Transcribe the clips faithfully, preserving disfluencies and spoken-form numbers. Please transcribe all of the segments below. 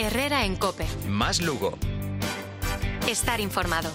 Herrera en COPE. Más Lugo. Estar informado.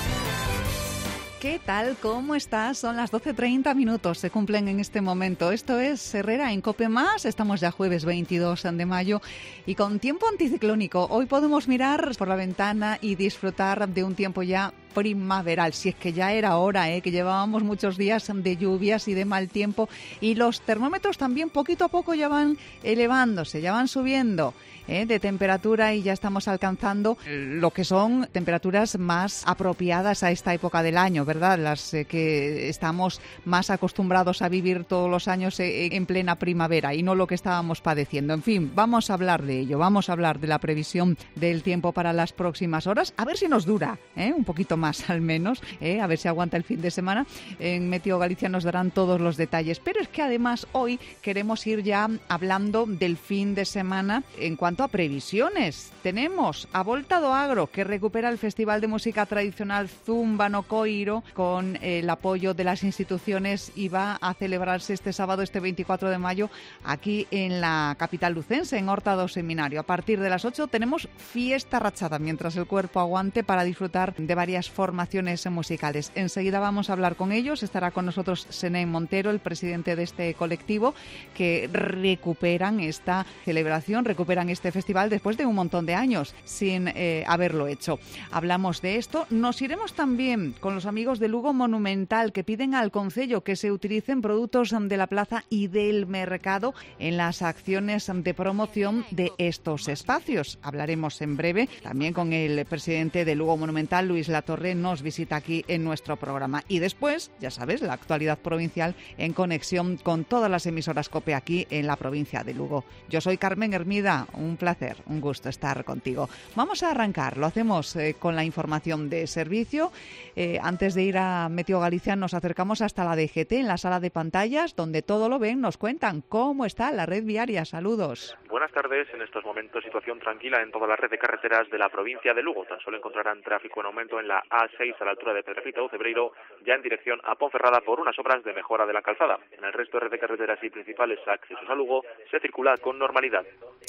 ¿Qué tal? ¿Cómo estás? Son las doce treinta minutos, se cumplen en este momento. Esto es Herrera en COPE Más. Estamos ya jueves veintidós de mayo y con tiempo anticiclónico. Hoy podemos mirar por la ventana y disfrutar de un tiempo ya primaveral, si es que ya era hora, ¿eh? Que llevábamos muchos días de lluvias y de mal tiempo y los termómetros también poquito a poco ya van elevándose, ya van subiendo ¿eh? de temperatura y ya estamos alcanzando lo que son temperaturas más apropiadas a esta época del año, ¿verdad? Las eh, que estamos más acostumbrados a vivir todos los años eh, en plena primavera y no lo que estábamos padeciendo. En fin, vamos a hablar de ello, vamos a hablar de la previsión del tiempo para las próximas horas, a ver si nos dura ¿eh? un poquito más al menos, ¿eh? a ver si aguanta el fin de semana. En Meteo Galicia nos darán todos los detalles, pero es que además hoy queremos ir ya hablando del fin de semana en cuanto a previsiones. Tenemos a Volta do Agro, que recupera el Festival de Música Tradicional Zumba no Coiro con el apoyo de las instituciones y va a celebrarse este sábado, este veinticuatro de mayo, aquí en la capital lucense, en Horta do Seminario. A partir de las ocho tenemos fiesta rachada, mientras el cuerpo aguante, para disfrutar de varias formaciones musicales. Enseguida vamos a hablar con ellos. Estará con nosotros Senén Montero, el presidente de este colectivo, que recuperan esta celebración, recuperan este festival después de un montón de años sin eh, haberlo hecho. Hablamos de esto. Nos iremos también con los amigos de Lugo Monumental, que piden al concello que se utilicen productos de la plaza y del mercado en las acciones de promoción de estos espacios. Hablaremos en breve también con el presidente de Lugo Monumental, Luis Latorre. Nos visita aquí en nuestro programa. Y después, ya sabes, la actualidad provincial en conexión con todas las emisoras COPE aquí en la provincia de Lugo. Yo soy Carmen Hermida. Un placer, un gusto estar contigo. Vamos a arrancar. Lo hacemos eh, con la información de servicio. Eh, antes de ir a Meteo Galicia, nos acercamos hasta la D G T, en la sala de pantallas, donde todo lo ven. Nos cuentan cómo está la red viaria. Saludos. Buenas tardes. En estos momentos, situación tranquila en toda la red de carreteras de la provincia de Lugo. Tan solo encontrarán tráfico en aumento en la A seis a la altura de Pedrejita o Cebreiro, ya en dirección a Ponferrada por unas obras de mejora de la calzada. En el resto de red de carreteras y principales accesos a Lugo se circula con normalidad.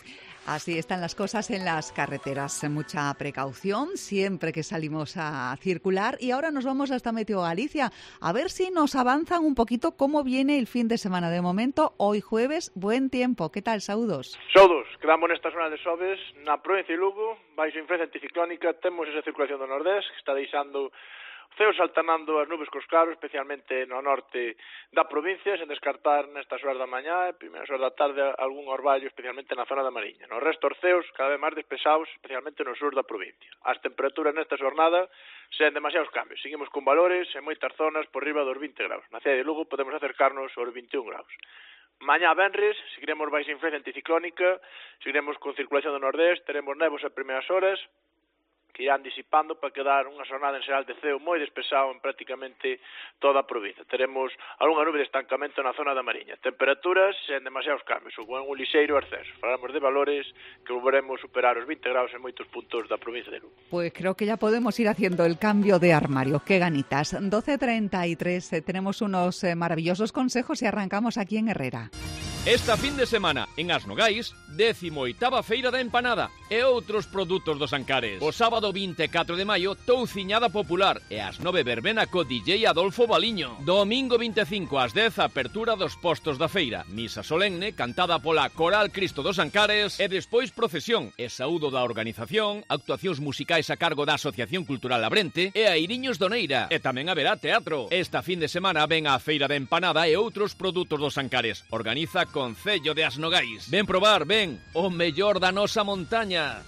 Así están las cosas en las carreteras. Mucha precaución siempre que salimos a circular. Y ahora nos vamos hasta Meteo Galicia a ver si nos avanzan un poquito cómo viene el fin de semana. De momento, hoy jueves, buen tiempo. ¿Qué tal, Saúdos? Saúdos, quedamos nesta zona de Sobes, na provincia de Lugo, baixo influencia anticiclónica, temos esa circulación do Nordés, que está deixando ceos alternando as nubes cos claros, especialmente no norte da provincia, sen descartar nestas horas da mañá e primeiras horas da tarde algún orballo, especialmente na zona da Mariña. No resto, os ceos cada vez máis despesados, especialmente no sur da provincia. As temperaturas nesta jornada sen demasiados cambios. Seguimos con valores en moitas zonas por riba dos vinte graus. Na cidade de Lugo podemos acercarnos aos vinte e un graus. Mañá venres, seguiremos baixa influencia anticiclónica, seguiremos con circulación do Nordés, teremos nevos a primeiras horas, que irán disipando para quedar unha xornada en xeral de ceo moi despexado en prácticamente toda a provincia. Teremos algunha nube de estancamento na zona da Mariña. Temperaturas sen demasiados cambios, ou en un lixeiro ascenso. Falaremos de valores que volveremos superar os vinte graus en moitos puntos da provincia de Lugo. Pues creo que ya podemos ir haciendo el cambio de armario. ¡Qué ganitas! doce treinta y tres, eh, tenemos unos eh, maravillosos consejos y arrancamos aquí en Herrera. Esta fin de semana, en As Nogais, décimo oitava Feira da Empanada e outros produtos dos Ancares. O sábado vinte e catro de maio, touciñada popular e ás nove verbena co D J Adolfo Baliño. Domingo vinte e cinco ás dez, apertura dos postos da feira. Misa solemne, cantada pola Coral Cristo dos Ancares e despois procesión e saúdo da organización, actuacións musicais a cargo da Asociación Cultural Labrente e Airiños Doneira. E tamén haberá teatro. Esta fin de semana ven a Feira da Empanada e outros produtos dos Ancares. Organiza Concello de As Nogais. Ven probar, ven, o mellor da nosa montaña.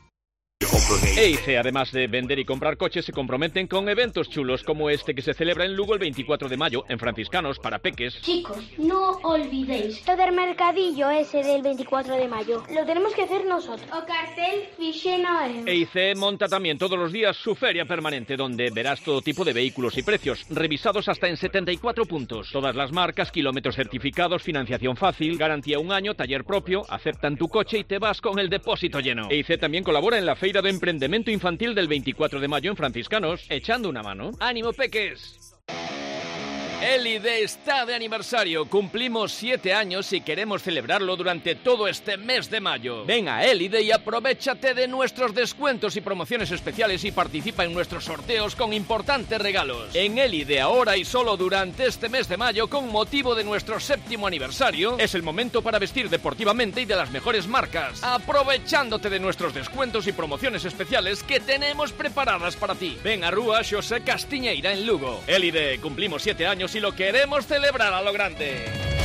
E I C E, además de vender y comprar coches, se comprometen con eventos chulos como este que se celebra en Lugo el veinticuatro de mayo, en Franciscanos, para peques. Chicos, no olvidéis, lo del mercadillo ese del veinticuatro de mayo, lo tenemos que hacer nosotros. O cartel fixeno eu. E I C E monta también todos los días su feria permanente, donde verás todo tipo de vehículos y precios, revisados hasta en setenta y cuatro puntos. Todas las marcas, kilómetros certificados, financiación fácil, garantía un año, taller propio, aceptan tu coche y te vas con el depósito lleno. E I C E también colabora en la feria de emprendimiento infantil del veinticuatro de mayo en Franciscanos, echando una mano. ¡Ánimo, peques! Élide está de aniversario. Cumplimos siete años y queremos celebrarlo durante todo este mes de mayo. Ven a Élide y aprovéchate de nuestros descuentos y promociones especiales y participa en nuestros sorteos con importantes regalos. En Élide, ahora y solo durante este mes de mayo, con motivo de nuestro séptimo aniversario, es el momento para vestir deportivamente y de las mejores marcas, aprovechándote de nuestros descuentos y promociones especiales que tenemos preparadas para ti. Ven a Rúa Xosé Castiñeira en Lugo. Élide, cumplimos siete años y lo queremos celebrar a lo grande.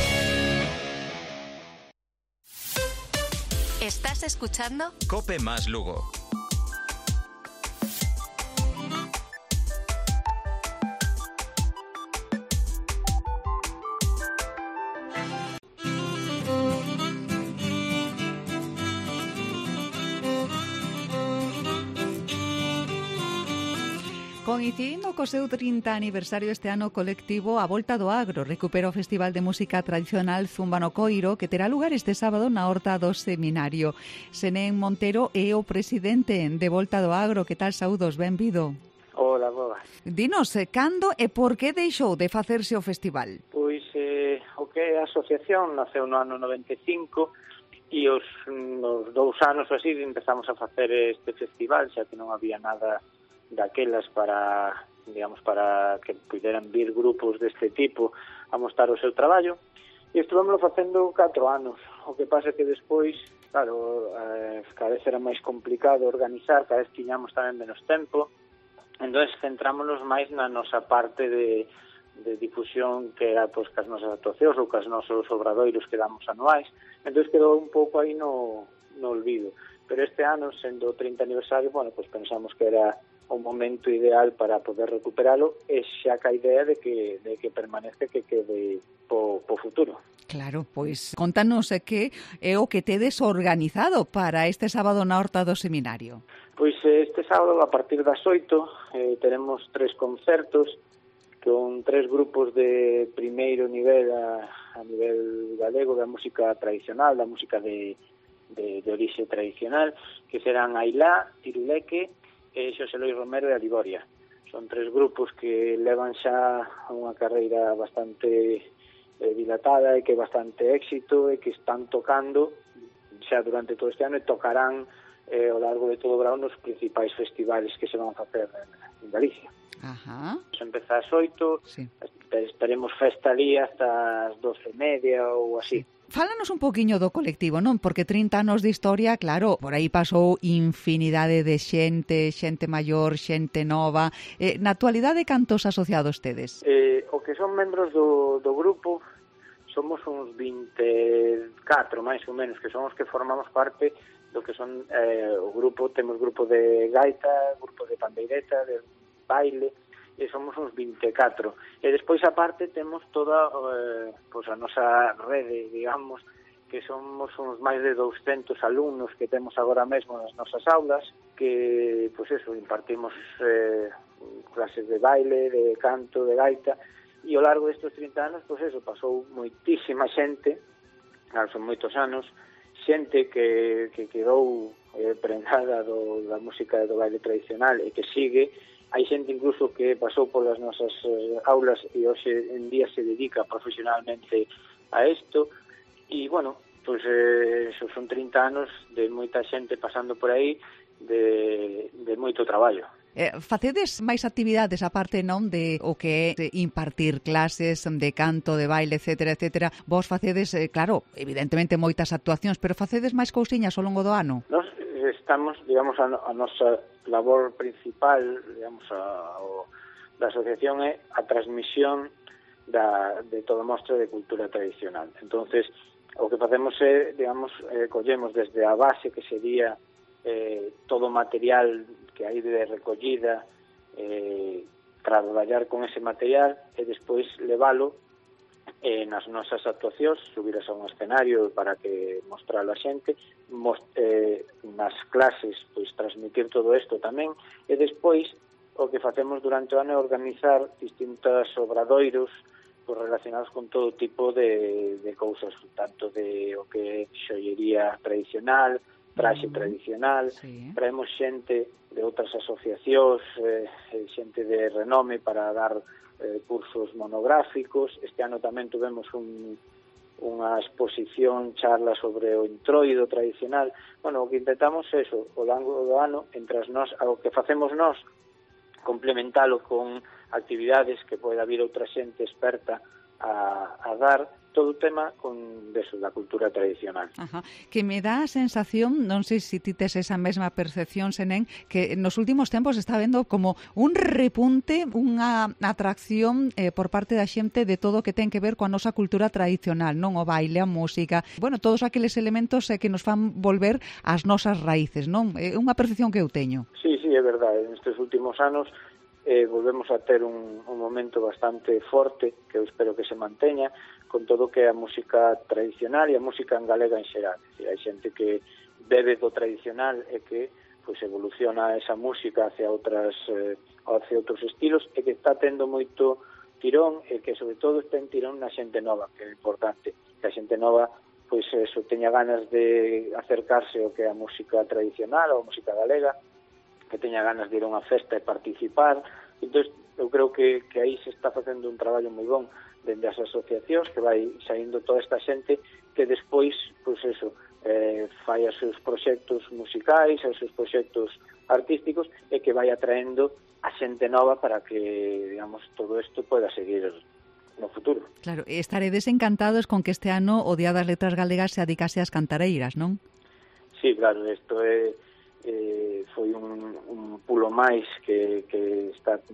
¿Estás escuchando? Cope más Lugo. Coincidindo co seu trinta aniversario este ano colectivo A Volta do Agro recupera o Festival de Música Tradicional Zumba no Coiro, que terá lugar este sábado na Horta do Seminario. Senén Montero é o presidente de Volta do Agro. Que tal, saúdos, benvido. Hola, boas. Dinos, cando e por que deixou de facerse o festival? Pois eh, o que a asociación naceu no ano noventa e cinco e os, nos dous anos así empezamos a facer este festival, xa que non había nada daquelas para, digamos, para que puderan vir grupos deste tipo a mostrar o seu traballo, e estuvemos facendo catro anos. O que pasa é que despois, claro, eh, cada vez era máis complicado organizar, cada vez tiñamos tamén menos tempo, entón centrámonos máis na nosa parte de, de difusión, que era pois, cas nosas actuacións ou cas nosos obradoiros que damos anuais, entón quedou un pouco aí no, no olvido. Pero este ano, sendo o trinta aniversario, bueno, pois pensamos que era o momento ideal para poder recuperalo, e xa ca idea de que, de que permanece, que quede po, po futuro. Claro, pois contanos que é o que tedes organizado para este sábado na Horta do Seminario. Pois este sábado a partir das oito eh, teremos tres concertos con tres grupos de primeiro nivel a, a nivel galego da música tradicional, da música de, de, de orixe tradicional, que serán Ailá, Tiruleque e Xosé Luis Romero de Aliboria. Son tres grupos que levan xa unha carreira bastante eh, dilatada e que bastante éxito e que están tocando xa durante todo este ano e tocarán eh, ao largo de todo o verão nos principais festivales que se van a facer en, en Galicia. Ajá. Se empeza ás oito, sí. Estaremos festa ali hasta as doce e media ou así. Sí. Fálanos un poquinho do colectivo, non? Porque trinta anos de historia, claro, por aí pasou infinidade de xente, xente maior, xente nova. Eh, na actualidade, cantos asociados tedes? Eh, o que son membros do, do grupo somos uns vinte e catro, máis ou menos, que son os que formamos parte do que son eh, o grupo. Temos grupo de gaita, grupo de pandeireta, de baile, e somos uns vinte e catro. E despois, aparte, temos toda eh, pois a nosa rede, digamos, que somos uns máis de douscentos alumnos que temos agora mesmo nas nosas aulas, que, pois eso, impartimos eh, clases de baile, de canto, de gaita, e ao largo destes trinta anos, pois eso, pasou moitísima xente, claro, son moitos anos, xente que, que quedou eh, prendada do, da música do baile tradicional e que sigue. Hai xente incluso que pasou polas nosas eh, aulas e hoxe en día se dedica profesionalmente a isto. E, bueno, pois eh, son trinta anos de moita xente pasando por aí, de, de moito traballo. Eh, facedes máis actividades aparte, non, de o que é impartir clases de canto, de baile, etcétera, etcétera. Vos facedes, eh, claro, evidentemente moitas actuacións, pero facedes máis cousiñas ao longo do ano? Nos estamos, digamos, a, a nosa labor principal, digamos, a, o, da asociación é a transmisión da, de toda mostra de cultura tradicional. Entonces, o que facemos é, digamos, eh, collemos desde a base, que sería eh, todo o material que hai de recollida, eh, traballar con ese material e despois levalo eh, nas nosas actuacións, subiras a un escenario para que mostralo a xente, most, eh, nas clases, pois transmitir todo isto tamén, e despois o que facemos durante o ano é organizar distintos obradoiros pois, relacionados con todo tipo de, de cousas, tanto de o que é xoiería tradicional, traxe uh-huh. tradicional, sí. traemos xente de outras asociacións, eh, xente de renome para dar eh, cursos monográficos. Este ano tamén tuvemos un, unha exposición, charla sobre o introido tradicional. Bueno, o que intentamos é eso, o longo do ano, entre as nós, o que facemos nós, complementalo con actividades que poida vir outra xente experta a, a dar, todo o tema con deso, da cultura tradicional. Ajá. Que me dá a sensación, non sei se ti tes esa mesma percepción, Senén, que nos últimos tempos está vendo como un repunte, unha atracción eh, por parte da xente de todo o que ten que ver coa nosa cultura tradicional, non? O baile, a música, bueno, todos aqueles elementos eh, que nos fan volver ás nosas raíces, non? É unha percepción que eu teño. Sí, sí, é verdade. Nestes últimos anos eh, volvemos a ter un, un momento bastante forte, que eu espero que se manteña, con todo o que é a música tradicional e a música en galega en xeral. Hai xente que bebe do tradicional e que pois evoluciona esa música hacia outras eh, hacia outros estilos e que está tendo moito tirón e que sobre todo está en tirón na xente nova, que é importante. Que a xente nova pois eso teña ganas de acercarse ao que é a música tradicional ou a música galega, que teña ganas de ir a unha festa e participar. Entón, eu creo que, que aí se está facendo un traballo moi bon dende as asociacións, que vai saindo toda esta xente que despois, pois eso, eh, fai os seus proxectos musicais, os seus proxectos artísticos e que vai atraendo a xente nova para que, digamos, todo isto poida seguir no futuro. Claro, estaredes encantados con que este ano o Día das Letras Galegas se adicase ás cantareiras, non? Sí, claro, isto é eh, foi un, un pulo máis que, que está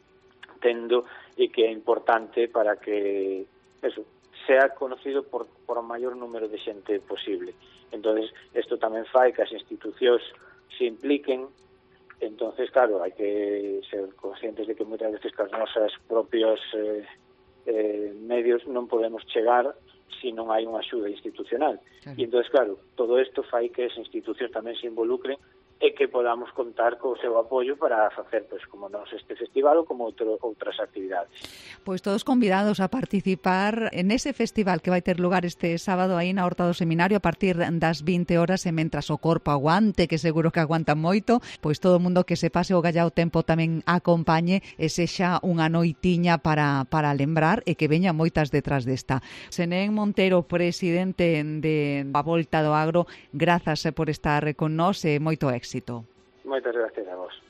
tendo e que é importante para que eso sea conocido por, por o maior número de xente posible. Entonces, isto tamén fai que as institucións se impliquen. Entonces, claro, hai que ser conscientes de que moitas veces que as nosas propios eh, eh, medios non podemos chegar se non hai unha axuda institucional. Claro. E entonces, claro, todo isto fai que as institucións tamén se involucren e que podamos contar co seu apoio para facer, pois, como nos este festival ou como outro, outras actividades. Pois todos convidados a participar en ese festival que vai ter lugar este sábado aí na Horta do Seminario a partir das vinte horas e mentras o corpo aguante, que seguro que aguanta moito, pois todo o mundo que se pase o gallao tempo tamén acompañe e sexa unha noitiña para, para lembrar e que veña moitas detrás desta. Senén Montero, presidente de A Volta do Agro, grazas por estar con nós e moito éxito. Moitas gracias a vos.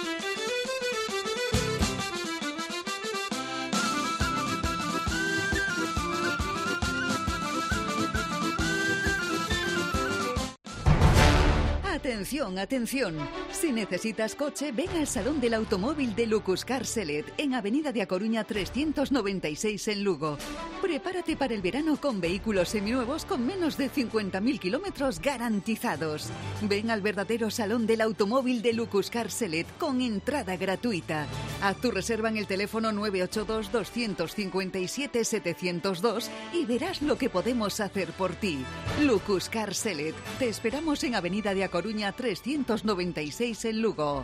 Atención, atención. Si necesitas coche, ven al Salón del Automóvil de Lucuscar Selet, en Avenida de A Coruña trescientos noventa y seis en Lugo. Prepárate para el verano con vehículos seminuevos con menos de cincuenta mil kilómetros garantizados. Ven al verdadero Salón del Automóvil de Lucuscar Selet con entrada gratuita. Haz tu reserva en el teléfono nueve ocho dos, dos cinco siete, siete cero dos y verás lo que podemos hacer por ti. Lucuscar Selet. Te esperamos en Avenida de A Coruña trescientos noventa y seis en Lugo.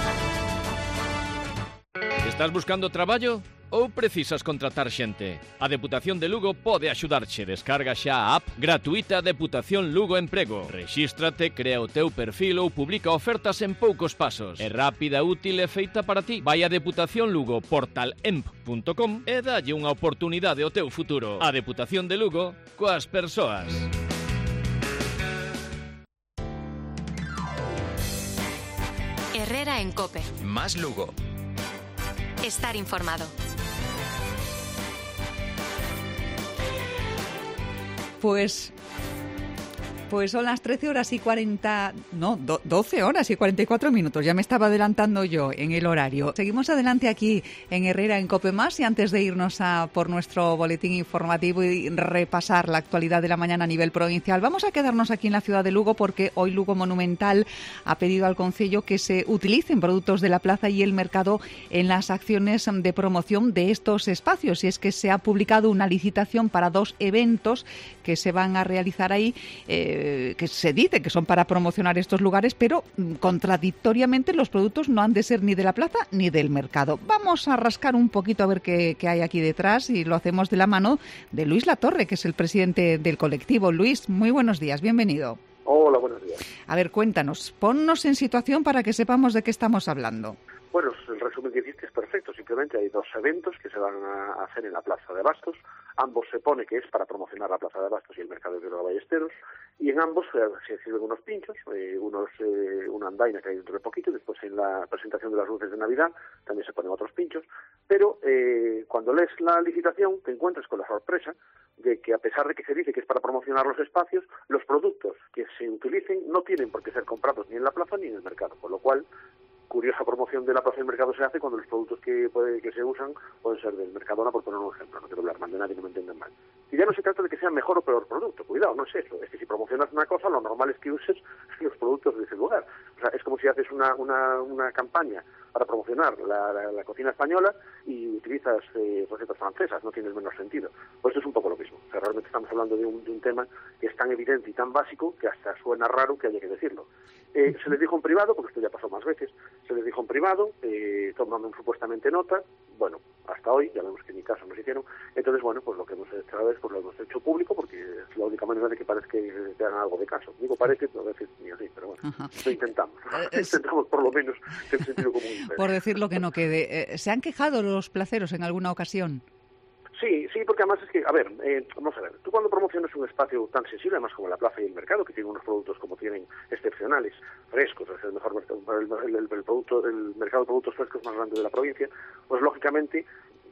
Estás buscando traballo ou precisas contratar xente? A Deputación de Lugo pode axudarche. Descarga xa a app gratuita Deputación Lugo Emprego. Rexístrate, crea o teu perfil ou publica ofertas en poucos pasos. É rápida, útil e feita para ti. Vai a Deputación Lugo portal emp punto com e dalle unha oportunidade ao teu futuro. A Deputación de Lugo coas persoas. Herrera en COPE. Más Lugo. Estar informado. Pues, pues son las trece horas y cuarenta, no, doce horas y cuarenta y cuatro minutos. Ya me estaba adelantando yo en el horario. Seguimos adelante aquí en Herrera en COPE Más y antes de irnos a por nuestro boletín informativo y repasar la actualidad de la mañana a nivel provincial, vamos a quedarnos aquí en la ciudad de Lugo porque hoy Lugo Monumental ha pedido al Concello que se utilicen productos de la plaza y el mercado en las acciones de promoción de estos espacios. Y es que se ha publicado una licitación para dos eventos que se van a realizar ahí, eh, que se dice que son para promocionar estos lugares, pero contradictoriamente los productos no han de ser ni de la plaza ni del mercado. Vamos a rascar un poquito a ver qué, qué hay aquí detrás y lo hacemos de la mano de Luis Latorre, que es el presidente del colectivo. Luis, muy buenos días, bienvenido. Hola. Hola, buenos días. A ver, cuéntanos, ponnos en situación para que sepamos de qué estamos hablando. Bueno, el resumen que hiciste es perfecto. Simplemente hay dos eventos que se van a hacer en la Plaza de Abastos. Ambos se pone que es para promocionar la Plaza de Abastos y el Mercado de Vigo Ballesteros. Y en ambos eh, se sirven unos pinchos, eh, unos eh, una andaina que hay dentro de poquito. Después en la presentación de las luces de Navidad también se ponen otros pinchos. Pero eh, cuando lees la licitación te encuentras con la sorpresa de que, a pesar de que se dice que es para promocionar los espacios, los productos que se utilicen no tienen por qué ser comprados ni en la plaza ni en el mercado, con lo cual curiosa promoción de la plaza del mercado se hace cuando los productos que puede, que se usan pueden ser del Mercadona, por poner un ejemplo. No quiero hablar mal de nadie, no me entiendan mal. Y ya no se trata de que sea mejor o peor producto, cuidado, no es eso. Es que si promocionas una cosa, lo normal es que uses los productos de ese lugar. O sea, es como si haces una, una, una campaña para promocionar la, la, la cocina española y utilizas eh, recetas francesas, no tiene el menor sentido. Pues esto es un poco lo mismo. O sea, realmente estamos hablando de un, de un tema que es tan evidente y tan básico que hasta suena raro que haya que decirlo. Eh, se les dijo en privado, porque esto ya pasó más veces, se les dijo en privado, eh, tomando supuestamente nota, bueno, hasta hoy, ya vemos que ni caso nos hicieron, entonces, bueno, pues lo que hemos hecho es, pues lo hemos hecho público, porque es la única manera de que parezca que te hagan algo de caso. Digo, parece, a veces ni así, pero bueno, Ajá. lo intentamos, ¿no? intentamos por lo menos el sentido común. Por decirlo que no quede, ¿se han quejado los placeros en alguna ocasión? Sí, sí, porque además es que, a ver, eh, vamos a ver, tú cuando promocionas un espacio tan sensible, además como la plaza y el mercado, que tienen unos productos como tienen excepcionales, frescos, es el mejor mercado, el, el, el, producto, el mercado de productos frescos más grande de la provincia, pues lógicamente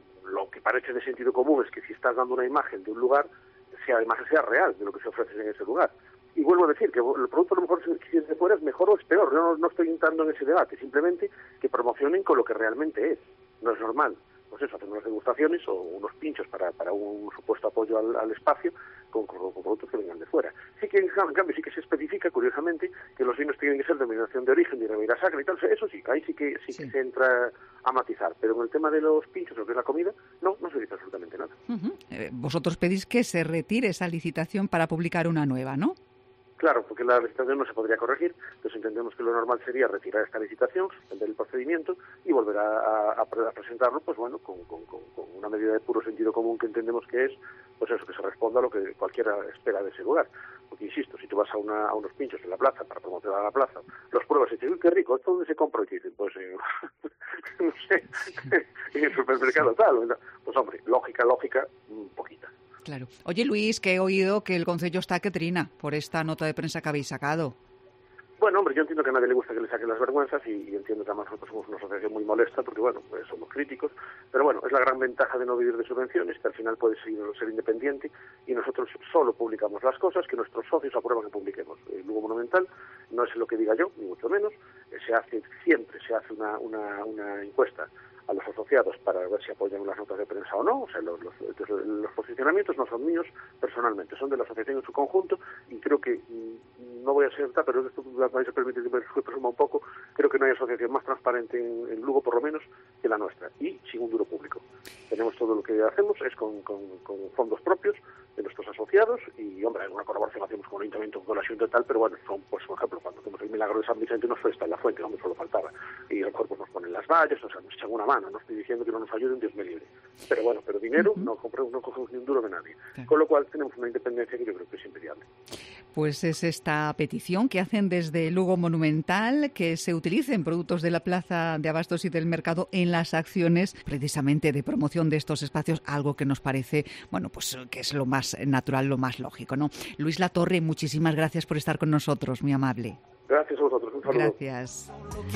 lo que parece de sentido común es que si estás dando una imagen de un lugar, sea además sea real de lo que se ofrece en ese lugar. Y vuelvo a decir que el producto a lo mejor si es de fuera es mejor o es peor, yo no, no estoy entrando en ese debate, simplemente que promocionen con lo que realmente es, no es normal. Pues eso, hacer unas degustaciones o unos pinchos para, para un supuesto apoyo al, al espacio con, con, con productos que vengan de fuera. Sí que, en cambio, sí que se especifica, curiosamente, que los vinos tienen que ser de denominación de origen, de Ribeira Sacra y tal. Eso sí, ahí sí que sí, sí. que se entra a matizar. Pero en el tema de los pinchos, lo que es la comida, no, no se dice absolutamente nada. Uh-huh. Eh, vosotros pedís que se retire esa licitación para publicar una nueva, ¿no? Claro, porque la licitación no se podría corregir, entonces entendemos que lo normal sería retirar esta licitación, suspender el procedimiento y volver a, a, a presentarlo, pues bueno, con, con, con, con una medida de puro sentido común que entendemos que es, pues eso, que se responda a lo que cualquiera espera de ese lugar. Porque, insisto, si tú vas a, una, a unos pinchos en la plaza para promocionar la plaza, los pruebas y dices, uy, qué rico, ¿esto dónde se compra? Y te dicen, pues, eh, no sé, en el supermercado tal. Pues hombre, lógica, lógica, un poquita. Claro. Oye, Luis, que he oído que el Concello está que trina por esta nota de prensa que habéis sacado. Bueno, hombre, yo entiendo que a nadie le gusta que le saquen las vergüenzas y, y entiendo que además nosotros somos una asociación muy molesta porque, bueno, pues somos críticos, pero bueno, es la gran ventaja de no vivir de subvenciones, que al final puede ser, ser independiente y nosotros solo publicamos las cosas que nuestros socios aprueban que publiquemos. El Lugo Monumental no es lo que diga yo, ni mucho menos, se hace siempre, se hace una, una, una encuesta a los asociados para ver si apoyan las notas de prensa o no. O sea, los, los, los posicionamientos no son míos personalmente, son de la asociación en su conjunto y creo que, no voy a ser tal, pero esto me vais a permitir que me presuma un poco, creo que no hay asociación más transparente en, en Lugo, por lo menos, que la nuestra, y sin un duro público. Tenemos todo lo que hacemos, es con, con, con fondos propios de nuestros asociados y, hombre, alguna colaboración hacemos con el Ayuntamiento, con la Xunta y tal, pero bueno, son, pues, por ejemplo, cuando hacemos el Milagro de San Vicente nos fue esta en la fuente, no solo faltaba, y el cuerpo nos ponen las vallas, o sea, nos echan una mano. No estoy diciendo que no nos ayuden, Dios me libre. Pero bueno, pero dinero uh-huh. no, compremos, no cogemos ni un duro de nadie. Claro. Con lo cual tenemos una independencia que yo creo que es invidiable. Pues es esta petición que hacen desde Lugo Monumental, que se utilicen productos de la Plaza de Abastos y del Mercado en las acciones precisamente de promoción de estos espacios, algo que nos parece, bueno, pues que es lo más natural, lo más lógico, ¿no? Luis Latorre, muchísimas gracias por estar con nosotros, muy amable. Gracias a vosotros, un saludo. Gracias.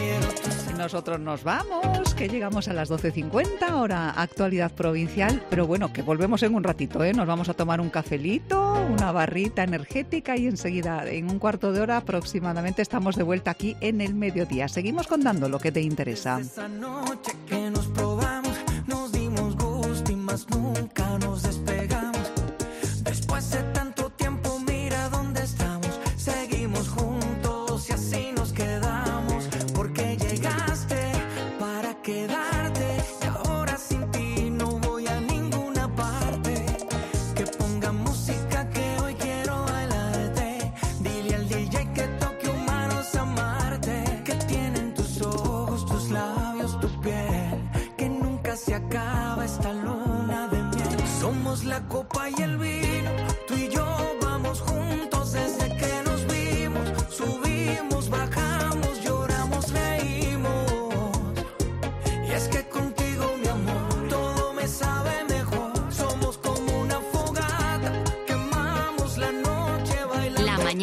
Nosotros nos vamos, que llegamos a las doce cincuenta, hora actualidad provincial, pero bueno, que volvemos en un ratito, ¿eh? Nos vamos a tomar un cafelito, una barrita energética y enseguida, en un cuarto de hora aproximadamente, estamos de vuelta aquí en el mediodía. Seguimos contando lo que te interesa. Esa noche que nos probamos, nos dimos gusto y más nunca nos despegamos. Después de tanto tiempo, mira dónde estamos, seguimos juntos y así nos quedamos, porque llegaste para quedarte y ahora sin ti no voy a ninguna parte. Que ponga música que hoy quiero bailarte, dile al D J que toque humanos amarte, que tienen tus ojos, tus labios, tu piel, que nunca se acaba esta luna de miel. Somos la copa y el vino, tú y yo vamos juntos desde que nos vimos.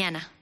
mañana.